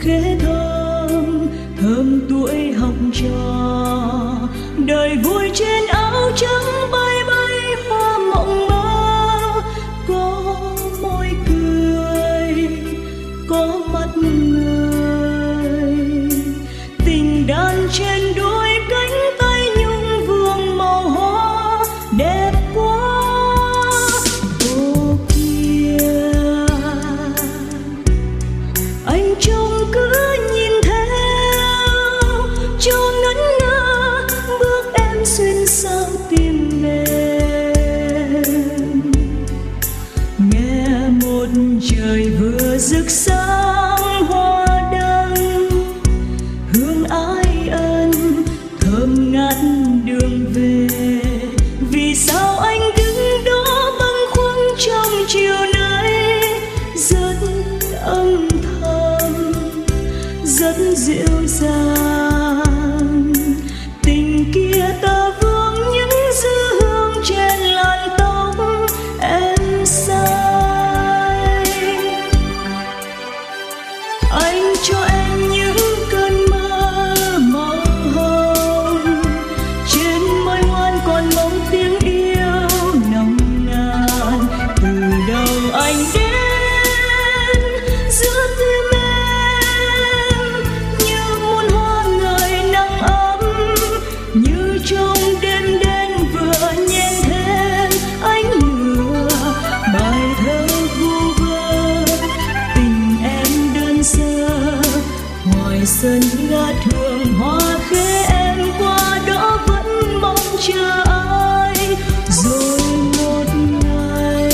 khế thơm thơm tuổi học trò, đời vui trên áo trắng bay bay hoa mộng mơ. Có môi cười, có mắt người, tình đàn trên đôi cánh tay nhung vương màu hoa đẹp quá. Ô kìa anh trông cứ nhìn theo, cho ngẩn ngơ bước em xuyên sao tim mềm. Nghe một trời vừa rực sáng hoa đăng, hương ái ân thơm ngát đường về. Vì sao anh đứng đó bâng khuâng trong chiều nay, rất âm thầm rất dịu dàng. Tình kia ta vương những dư hương trên làn tóc em say. Anh cho em những cơn mơ màu hồng, trên môi ngoan còn mong tiếng yêu nồng nàn. Từ đầu anh đến giữa tim em như muôn hoa ngời nắng ấm, như trong đêm đen vừa nhen thêm ánh lửa. Bài thơ vu vơ tình em đơn sơ, ngoài sân ngát hương hoa khế em qua đó vẫn mong chờ ai. Rồi một ngày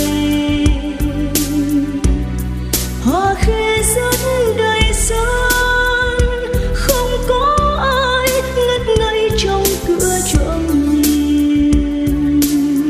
hoa khế rất đầy sân, không có ai ngất ngây trong cửa trộm nhìn.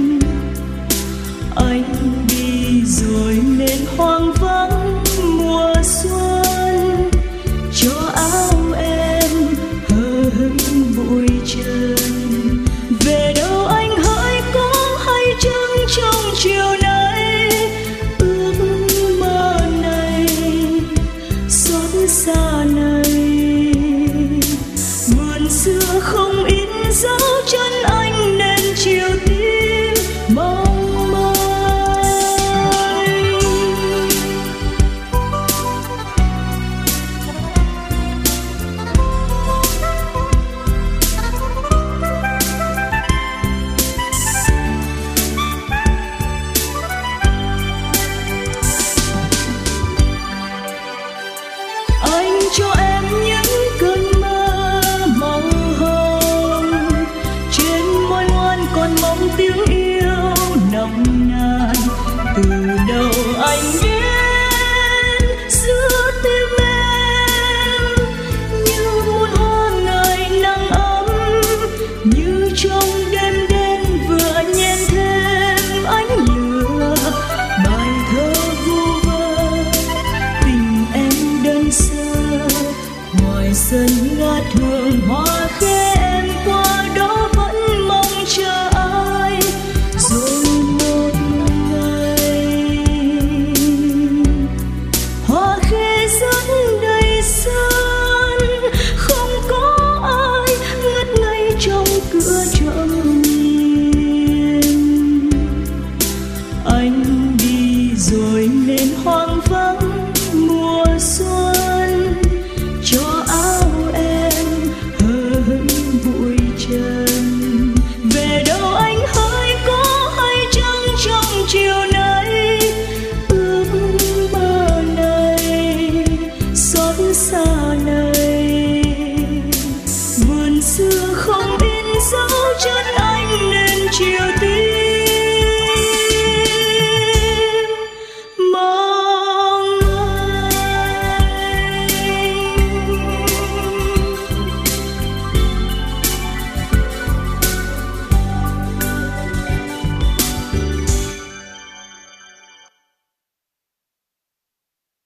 Anh đi rồi nên hoang vắng mùa xuân, cho áo em hờ hững bụi trần. Về đâu anh hỡi có hay chăng trong chiều nay, ước mơ này xót xa này. Vườn xưa không in dấu chân anh nên chiều tim mong manh. Anh cho em những cơn mơ màu hồng, trên môi ngoan còn mong tiếng yêu nồng nàn. Từ đầu anh đến giữa tim em như muôn hoa ngời nắng ấm, như trong đêm đen vừa nhen thêm ánh lửa. Bài thơ vu vơ tình em đơn sơ, ngoài sân ngát hương hoa khế